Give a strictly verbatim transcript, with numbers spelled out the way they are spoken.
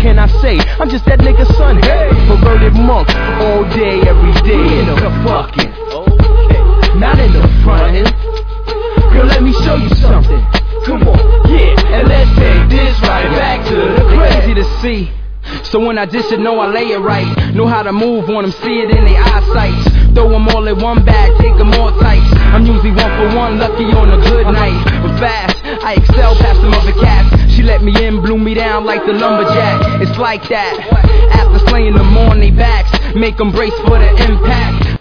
can I say? I'm just that nigga son, hey, perverted monk, all day, every day. We in the fucking, okay, not in the front end. Girl, let me show you something. Come on, yeah, and let's take this right back to the crib. Easy to see, so when I dish it, know I lay it right. Know how to move on them, see it in their eyesight. Throw them all in one bag, take them all tight. I'm usually one for one, lucky on a good night. But fast, I excel past some other cats. She let me in, blew me down like the lumberjack. It's like that, after slaying them on they backs, make them brace for the impact.